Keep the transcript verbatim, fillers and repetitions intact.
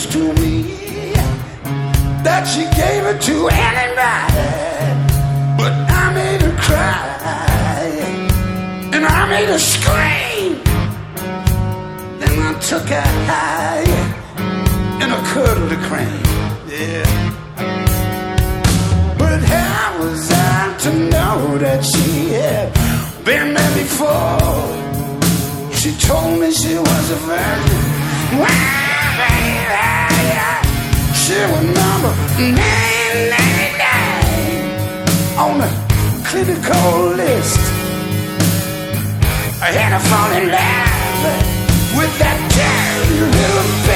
news to me that she gave it to anybody, but I made her cry and I made her scream. Then I took her high and I cuddled the crane. Yeah. But how was I to know that she had been there before? She told me she was a virgin. She was number nine ninety-nine on the clinical list. I had to fall in love with that dirty little